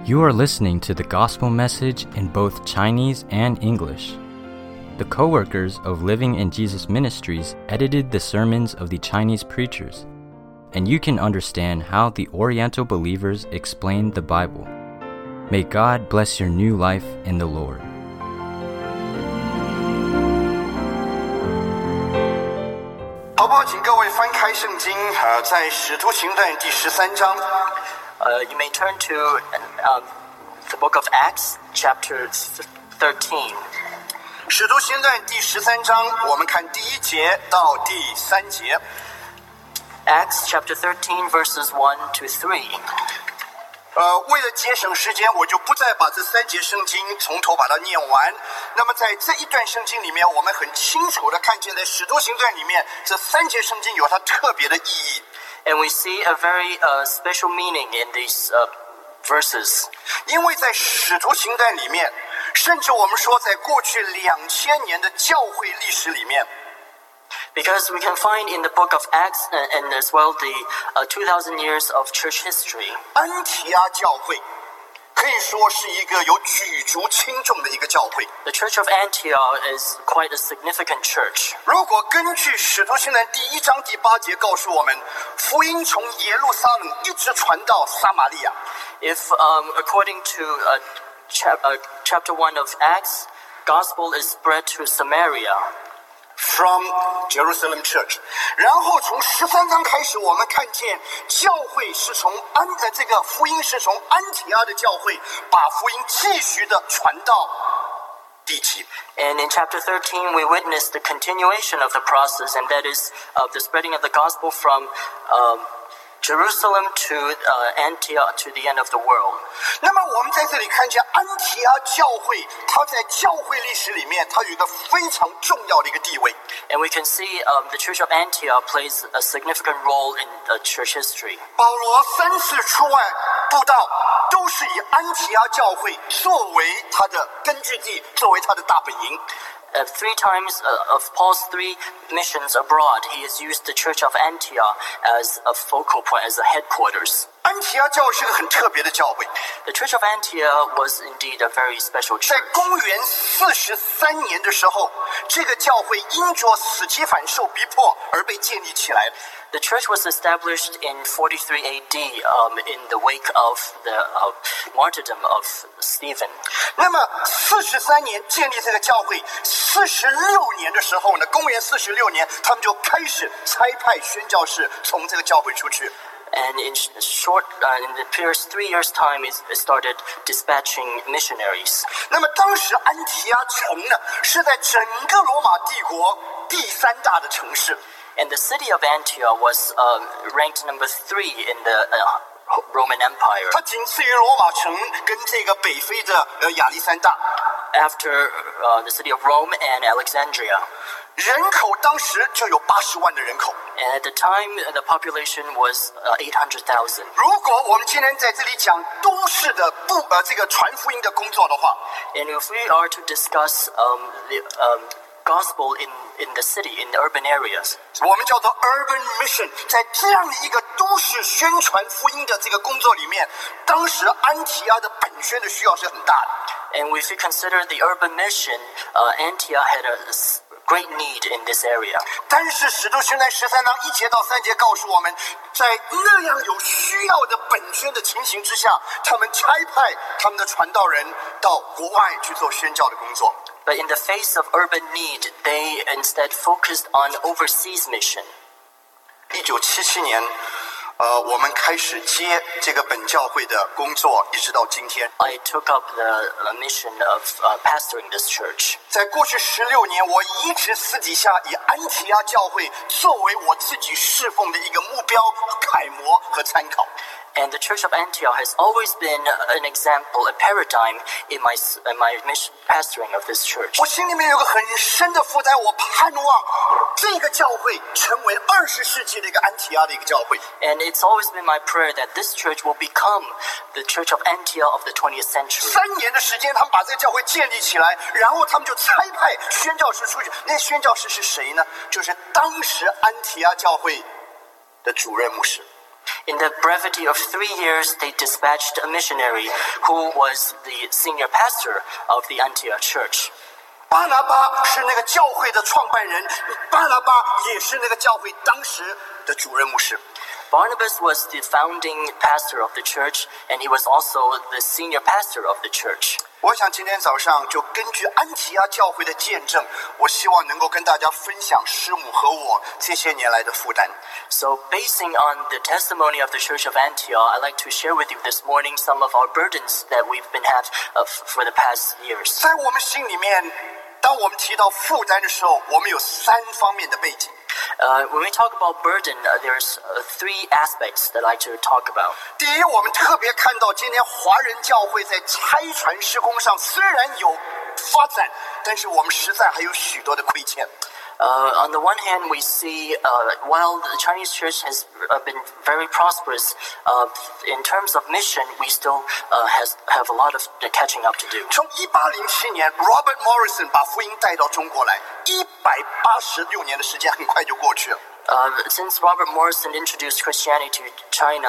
You are listening to the gospel message in both Chinese and English. The co-workers of Living in Jesus Ministries edited the sermons of the Chinese preachers, and you can understand how the Oriental believers explained the Bible. May God bless your new life in the Lord. 好不好？请各位翻开圣经，在使徒行传第13章。 You may turn to the book of Acts, chapter 13. 使徒行传第13章，我们看第1节到第3节。 Acts chapter 13, verses 1 to 3. 为了节省时间，我就不再把这3节圣经从头把它念完。那么在这一段圣经里面，我们很清楚的看见，在使徒行传里面，这3节圣经有它特别的意义。 And we see a very special meaning in these verses. 因为在使徒行传里面，甚至我们说在过去2000年的教会历史里面， Because we can find in the book of Acts and as well the 2,000 years of church history, 安提阿教会可以说是一个有举足轻重的一个教会。 the church of Antioch is quite a significant church. 如果根据使徒行传第1章第8节告诉我们，福音从耶路撒冷一直传到撒玛利亚， If according to chapter 1 of Acts, gospel is spread to Samaria. From Jerusalem Church， 然后从13章开始，我们看见教会是从这个福音是从安提阿的教会把福音继续的传到地极。 And in chapter 13, we witness the continuation of the process, and that is the spreading of the gospel from Jerusalem to Antioch, to the end of the world. 那么我们在这里看见安提阿教会，它在教会历史里面，它有一个非常重要的一个地位。 And we can see the church of Antioch plays a significant role in church history. 保罗3次出外布道，都是以安提阿教会作为他的根据地，作为他的大本营。 3 times of Paul's 3 missions abroad, he has used the church of Antioch as a focal point, as a headquarters. 安提阿教会是个很特别的教会。 The church of Antioch was indeed a very special 在 church. 公元43年的时候，这个教会因着死期反受逼迫而被建立起来。 The church was established in 43 AD in the wake of the martyrdom of Stephen. 那么43年建立这个教会，46年的时候呢，公元46年，他们就开始差派宣教士从这个教会出去。 And in the previous 3 years' time, it started dispatching missionaries. 那么当时安提阿城呢，是在整个罗马帝国第3大的城市。 And the city of Antioch was ranked number 3 in the Roman Empire. 它仅次于罗马城跟这个北非的亚历山大。 After the city of Rome and Alexandria. 人口当时就有80万的人口。 And at the time, the population was 800,000. 如果我们今天在这里讲都市的这个传福音的工作的话， And if we are to discuss the gospel in the city, in the urban areas, 我们叫做 urban mission， 在这样的一个都市宣传福音的这个工作里面，当时安提阿的本宣的需要是很大的。 and if we consider the urban mission, Antioch had a great need in this area. 但是使徒行传13章1节到3节告诉我们，在那样有需要的本宣的情形之下，他们差派他们的传道人到国外去做宣教的工作。 But in the face of urban need, they instead focused on overseas mission. 1977年，我们开始接这个本教会的工作，一直到今天。 I took up the mission of pastoring this church. 在过去16年，我一直私底下以安提阿教会作为我自己侍奉的一个目标、楷模和参考。 And the Church of Antioch has always been an example, a paradigm in my mission pastoring of this church. 我心里面有个很深的负担，我盼望这个教会成为20世纪的一个安提阿的一个教会。 And it's always been my prayer that this church will become the Church of Antioch of the 20th century. 3年的时间，他们把这个教会建立起来，然后他们就差派宣教士出去。那宣教士是谁呢？就是当时安提阿教会的主任牧师。 In the brevity of 3 years, they dispatched a missionary who was the senior pastor of the Antioch church. 巴拿巴是那个教会的创办人，巴拿巴也是那个教会当时的主任牧师。 Barnabas was the founding pastor of the church, and he was also the senior pastor of the church. 我想今天早上就根据安提阿教会的见证，我希望能够跟大家分享师母和我这些年来的负担。 So basing on the testimony of the Church of Antioch, I'd like to share with you this morning some of our burdens that we've been had for the past years. 在我们心里面，当我们提到负担的时候，我们有3方面的背景。 When we talk about burden, there's 3 aspects that I like to talk about. 第一，我们特别看到今天华人教会在差传事工上虽然有发展，但是我们实在还有许多的亏欠。 On the one hand, we see while the Chinese church has been very prosperous, in terms of mission, we still have a lot of catching up to do. 从1807年 Robert Morrison 把福音带到中国来，186年的时间很快就过去了。 Since Robert Morrison introduced Christianity to China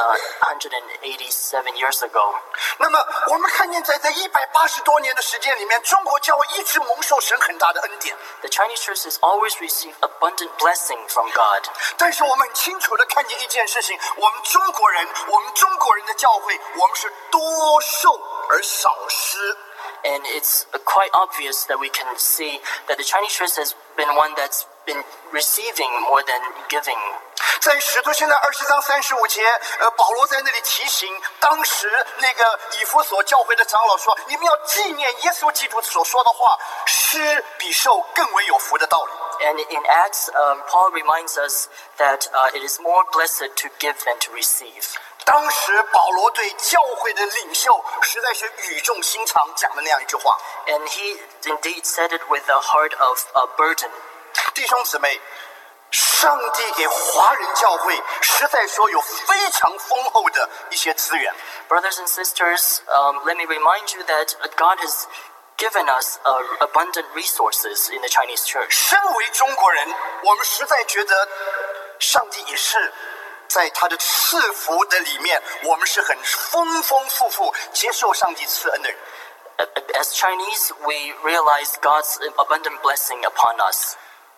187 years ago, 那么我们看见在这180多年的时间里面，中国教会一直蒙受神很大的恩典。 the Chinese church has always received abundant blessing from God. 但是我们很清楚的看见一件事情，我们中国人的教会，我们是多受而少施。 And it's quite obvious that we can see that the Chinese church has been one that's been receiving more than giving. 在使徒行传20章35节，保罗在那里提醒当时那个以弗所教会的长老说：“你们要纪念耶稣基督所说的话，施比受更为有福的道理。” And in Acts, Paul reminds us that it is more blessed to give than to receive. 当时保罗对教会的领袖实在是语重心长讲的那样一句话。 And he indeed said it with a heart of burden. 弟兄姊妹，上帝给华人教会实在说有非常丰厚的一些资源。 Brothers and sisters, let me remind you that God has given us abundant resources in the Chinese church. 身为中国人，我们实在觉得上帝也是在他的赐福的里面，我们是很丰丰富富接受上帝赐恩的人。 As Chinese, we realize God's abundant blessing upon us.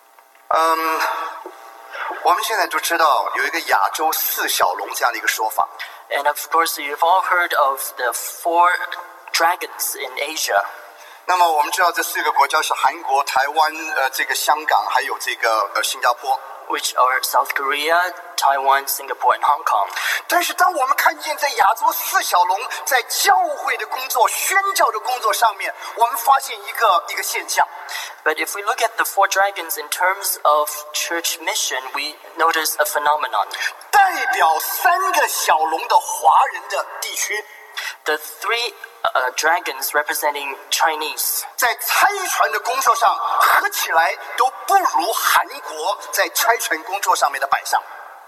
我们现在都知道有一个亚洲4小龙这样的一个说法。 And of course, you've all heard of the 4 dragons in Asia. 那么我们知道这4个国家是韩国、台湾、这个香港，还有这个新加坡。 Which are South Korea, Taiwan, Singapore, and Hong Kong. 但是当我们看见在亚洲4小龙在教会的工作、宣教的工作上面，我们发现一个现象。 But if we look at the 4 dragons in terms of church mission, we notice a phenomenon. 代表3个小龙的华人的地区， The 3 dragons representing Chinese, 在差传的工作上合起来都不如韩国在差传工作上面的摆上。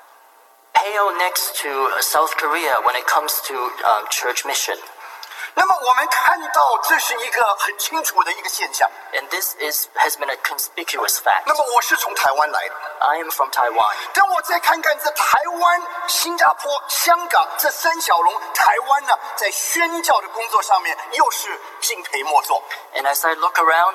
pale next to South Korea when it comes to church mission. 那么我们看到这是一个很清楚的一个现象。 And this has been a conspicuous fact. 那么我是从台湾来的， I am from Taiwan. 等我再看看这台湾、新加坡、香港这3小龙，台湾呢在宣教的工作上面又是敬陪末座。 And as I look around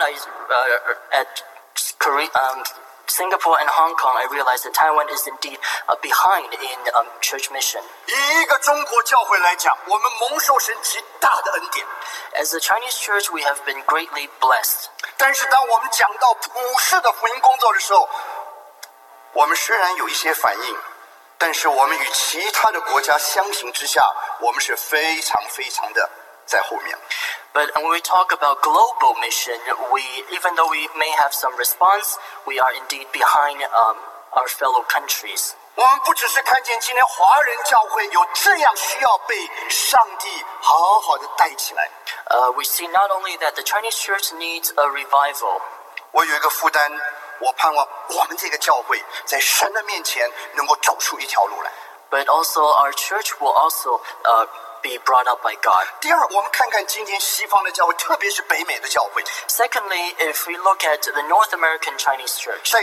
at Korea, Singapore and Hong Kong, I realize that Taiwan is indeed behind in church mission. 以一个中国教会来讲，我们蒙受神极大的恩典。 As a Chinese church, we have been greatly blessed. 但是当我们讲到普世的福音工作的时候，我们虽然有一些反应，但是我们与其他的国家相形之下，我们是非常非常的在后面。 But when we talk about global mission, even though we may have some response, we are indeed behind our fellow countries. 我们不只是看见今天华人教会有这样需要被上帝好好的带起来。 We see not only that the Chinese church needs a revival, 我有一个负担，我盼望我们这个教会在神的面前能够走出一条路来。 but also our church will also be brought up by God. 第二，我们看看今天西方的教会，特别是北美的教会， Secondly, if we look at the North American Chinese church, 在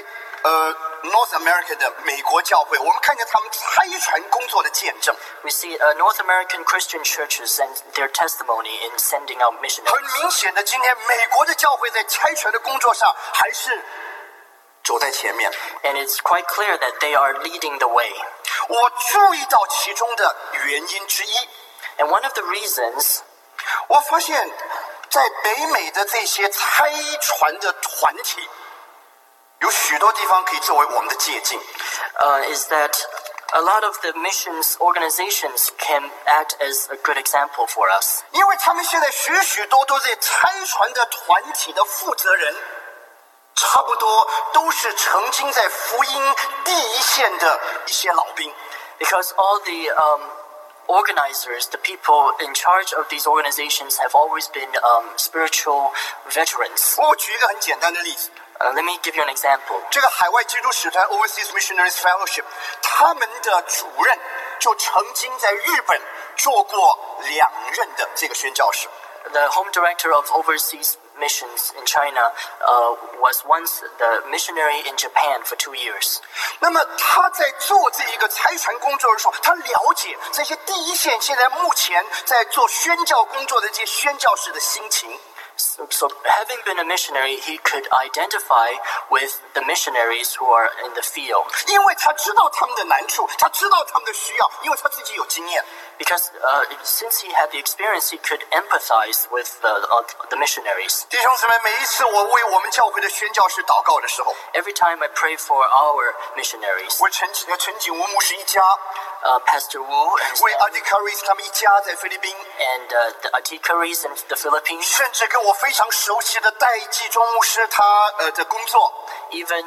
North America 的美国教会，我们看见他们差传工作的见证。 We see North American Christian churches and their testimony in sending out 很 missionaries. 明显的，今天美国的教会在差传的工作上还是走在前面。 And it's quite clear that they are leading the way. 我注意到其中的原因之一， And one of the reasons 我发现，在北美的这些差传的团体，有许多地方可以作为我们的借鉴。 is that a lot of the missions organizations can act as a good example for us. 因为他们现在许多都在差传的团体的负责人，差不多都是曾经在福音第一线的一些老兵。 Because all the organizers, the people in charge of these organizations have always been spiritual veterans. 我举一个很简单的例子， Let me give you an example. 这个海外基督使团 Overseas Missionaries Fellowship， 他们的主任就曾经在日本做过2任的这个宣教士。 The home director of overseas missions in China was once the missionary in Japan for 2 years. 那么他在做这一个差传工作的时候，他了解这些第一线现在目前在做宣教工作的这些宣教士的心情。 So having been a missionary, he could identify with the missionaries who are in the field. 因为他知道他们的难处，他知道他们的需要，因为他自己有经验。 Because since he had the experience, he could empathize with the missionaries. 弟兄姊妹，每一次我为我们教会的宣教士祷告的时候， Every time I pray for our missionaries, 为陈景文牧师一家， Pastor Wu and, 为阿迪卡瑞斯他们一家在菲律宾， and the Atikaris in the Philippines, 甚至跟我非常熟悉的戴季忠牧师他的工作。 even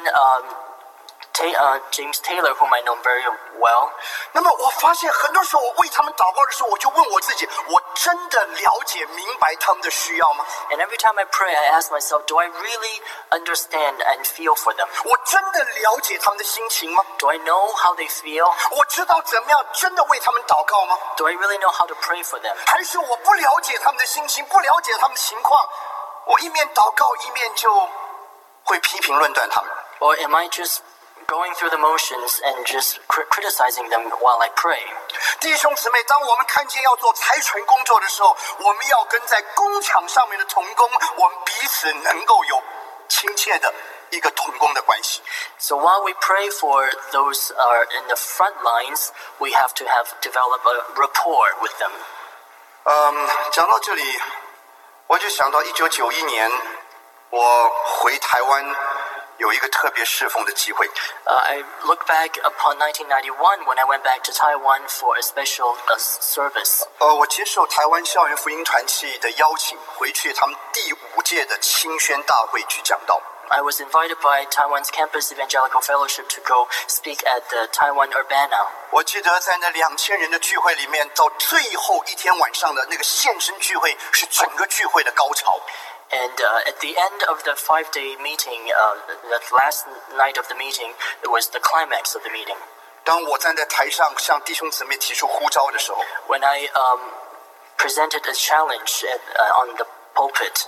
James Taylor, whom I know very well. 那么我发现很多时候我为他们祷告的时候，我就问我自己：我真的了解明白他们的需要吗？ And every time I pray, I ask myself, do I really understand and feel for them? 我真的了解他们的心情吗？ Do I know how they feel? 我知道怎么样真的为他们祷告吗？ Do I really know how to pray for them? 还是我不了解他们的心情，不了解他们的情况，我一面祷告一面就会批评论断他们？ Or am I just going through the motions and just criticizing them while I pray? 弟兄姊妹，当我们看见要做差传工作的时候，我们要跟在工场上面的同工，我们彼此能够有亲切的一个同工的关系。 So while we pray for those in the front lines, we have to develop a rapport with them. 讲到这里，我就想到1991年，我回台湾有一个特别侍奉的机会。 I look back upon 1991 when I went back to Taiwan for a special service. 我接受台湾校园福音团契的邀请，回去他们第5届的清宣大会去讲道。 I was invited by Taiwan's Campus Evangelical Fellowship to go speak at the Taiwan Urbana. 我记得在那2000人的聚会里面，到最后一天晚上的那个献身聚会，是整个聚会的高潮。 And at the end of the 5-day meeting, that last night of the meeting, it was the climax of the meeting. 当我站在台上向弟兄姊妹提出呼召的时候， When I presented a challenge on the pulpit,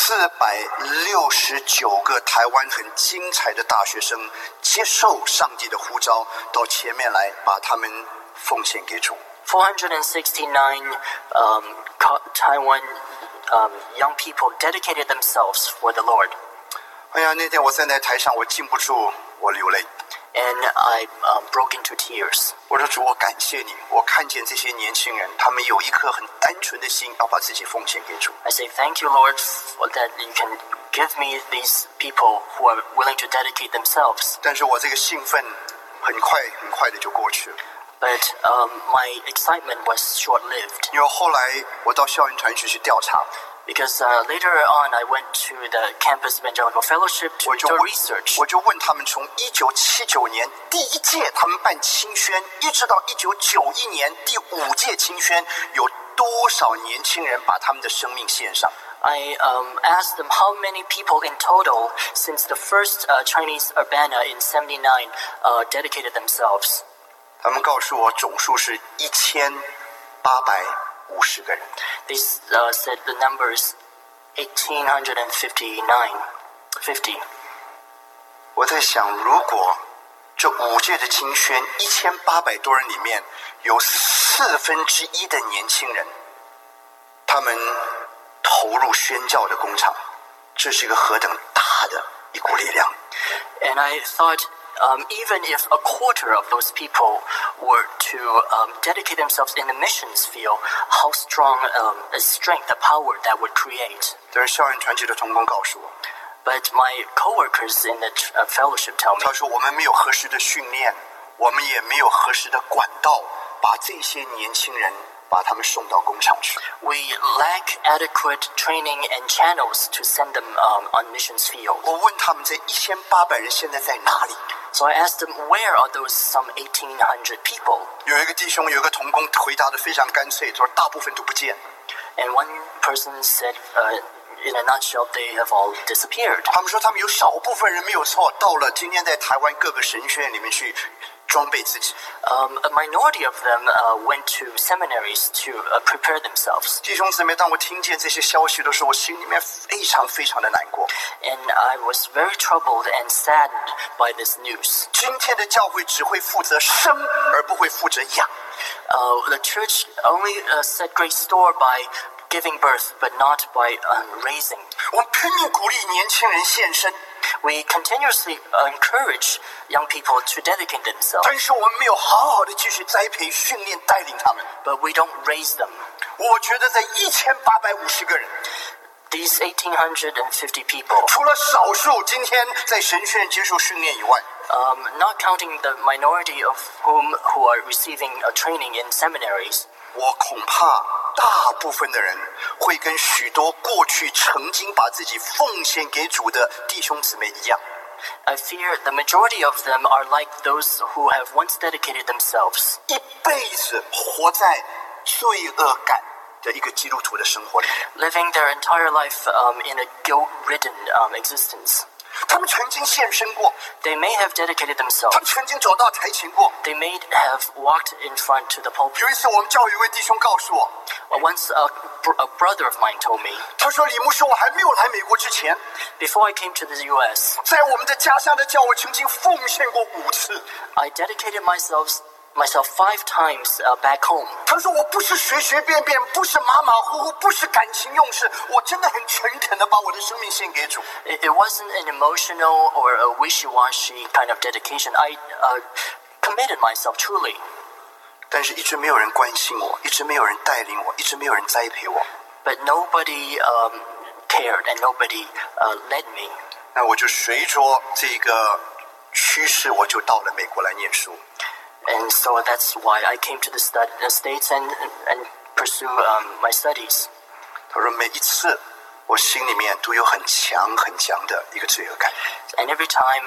469个台湾很精彩的大学生接受上帝的呼召，到前面来把他们奉献给主。 469 Taiwan young people dedicated themselves for the Lord. 哎呀，那天我站在台上，我禁不住我流泪。 And I broke into tears. 我说主，我感谢你，我看见这些年轻人，他们有一颗很单纯的心，要把自己奉献给主。 I say thank you, Lord, for that you can give me these people who are willing to dedicate themselves. 但是我这个兴奋很快的就过去了。 But my excitement was short-lived. 因为后来我到校园团去调查， Because later on, I went to the Campus Evangelical Fellowship to do research. 我就问他们，从1979年第1届他们办清宣，一直到1991年第5届清宣，有多少年轻人把他们的生命献上？ I asked them how many people in total, since the first Chinese Urbana in 79, dedicated themselves. 他们告诉我，总数是1850个人。 They said the number is 1850. 我我在想，如果这5届的金宣1800多人里面有1/4的年轻人，他们投入宣教的工厂，这是一个何等大的一股力量。 And I thought, even if a quarter of those people were to dedicate themselves in the missions field, how strong a strength, a power that would create. 这是校园团契的同工告诉我， But my coworkers in the fellowship tell me, 他说我们没有合适的训练，我们也没有合适的管道，把这些年轻人把他们送到工厂去。 we lack adequate training and channels to send them on missions field. 我问他们这1800人现在在哪里？ So I asked them, where are those some 1,800 people? 有一个弟兄，有一个同工回答的非常干脆，说大部分都不见。 And one person said, in a nutshell, they have all disappeared. 他们说他们有少部分人没有错，到了今天在台湾各个神学院里面去装备自己。 A minority of them went to seminaries to prepare themselves. 弟兄姊妹，当我听见这些消息的时候，我心里面非常非常的难过。 And I was very troubled and saddened by this news. 今天的教会只会负责生，而不会负责养。 The church only set great store by giving birth, but not by raising. 我们拼命鼓励年轻人献身， We continuously encourage young people to dedicate themselves, 但是我们没有好好的继续栽培、训练、带领他们。 but we don't raise them. 我觉得在1850个人， These 1,850 people, 除了少数今天在神学院接受训练以外， not counting the minority of who are receiving training in seminaries, 我恐怕大部分的人会跟许多过去曾经把自己奉献给主的弟兄姊妹一样， I fear the majority of them are like those who have once dedicated themselves, 一辈子活在罪恶感的一个基督徒的生活里面。 living their entire life in a guilt-ridden existence. 他们曾经献身过， They may have dedicated 他 themselves. 们曾经走到台前过。 They may have walked in front to the 有 pulpit. 一次，我们教会有一位弟兄告诉我， Once a brother of mine told me, 他说：“李牧师，我还没有来美国之前， before I came to the U.S., 在我们的家乡的教会曾经奉献过5次。 I dedicated myself 5 times back home. 他说我不是随随便便，不是马马虎虎，不是感情用事，我真的很诚恳的把我的生命献给主。 It wasn't an emotional or a wishy-washy kind of dedication. I committed myself truly. 但是一直没有人关心我，一直没有人带领我，一直没有人栽培我。 But nobody cared and nobody led me. 那我就随着这个趋势，我就到了美国来念书。 And so that's why I came to the States and pursue my studies. 他说每一次我心里面都有很强的一个罪恶感。 And every time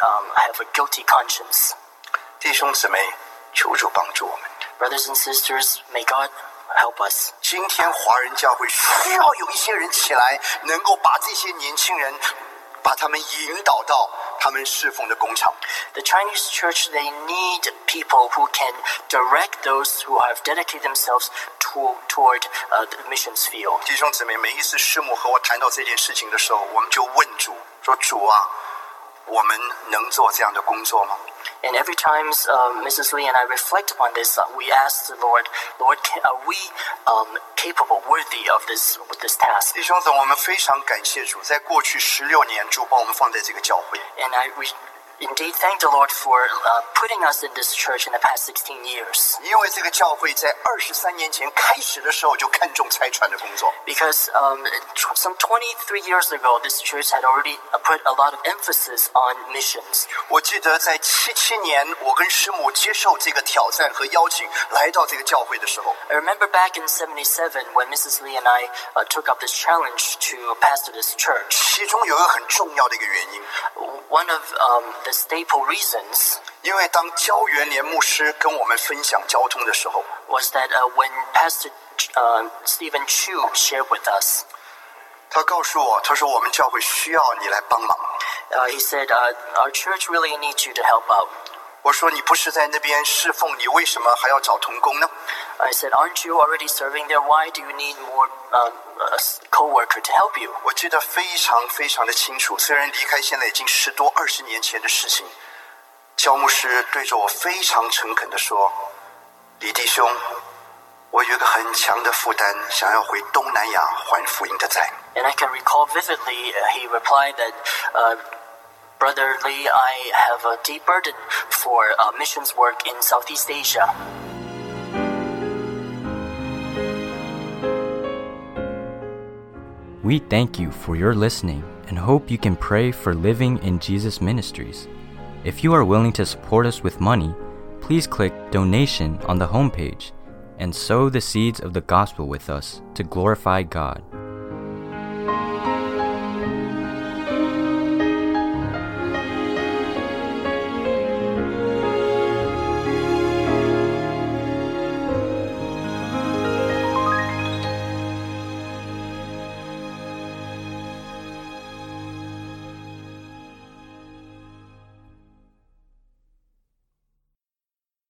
I have a guilty conscience. 弟兄姊妹，求主帮助我们。 Brothers and sisters, may God help us. 今天华人教会需要有一些人起来，能够把这些年轻人，把他们引导到他们侍奉的工厂。 The Chinese church, they need people who can direct those who have dedicated themselves toward the missions field. 弟兄姊妹，每一次师母和我谈到这件事情的时候，我们就问主说：“主啊，我们能做这样的工作吗？” And every time Mrs. Lee and I reflect upon this, we ask the Lord, are we capable, worthy of this task? 弟兄姊妹，我们非常感谢主，在过去16年，主把我们放在这个教会。 And we indeed thank the Lord for putting us in this church in the past 16 years. 因为这个教会在23年前开始的时候就看重差传的工作。 Because some 23 years ago, this church had already put a lot of emphasis on missions. 我记得在77年，我跟师母接受这个挑战和邀请，来到这个教会的时候， I remember back in 77 when Mrs. Lee and I took up this challenge to pastor this church. 其中有一个很重要的一个原因， One of the staple reasons 因为当焦元连牧师跟我们分享交通的时候， was that when Pastor Stephen Chu shared with us, 他告诉我，他说我们教会需要你来帮忙。 he said, our church really needs you to help out. 我说你不是在那边侍奉，你为什么还要找同工呢？ I said, aren't you already serving there? Why do you need more a co-worker to help you? 我记得非常非常的清楚，虽然离开现在已经10多20年前的事情，焦牧师对着我非常诚恳地说，李弟兄，我有一个很强的负担，想要回东南亚还福音的债。 And I can recall vividly, he replied that, Brother Lee, I have a deep burden for missions work in Southeast Asia. We thank you for your listening and hope you can pray for Living in Jesus Ministries. If you are willing to support us with money, please click Donation on the homepage and sow the seeds of the gospel with us to glorify God.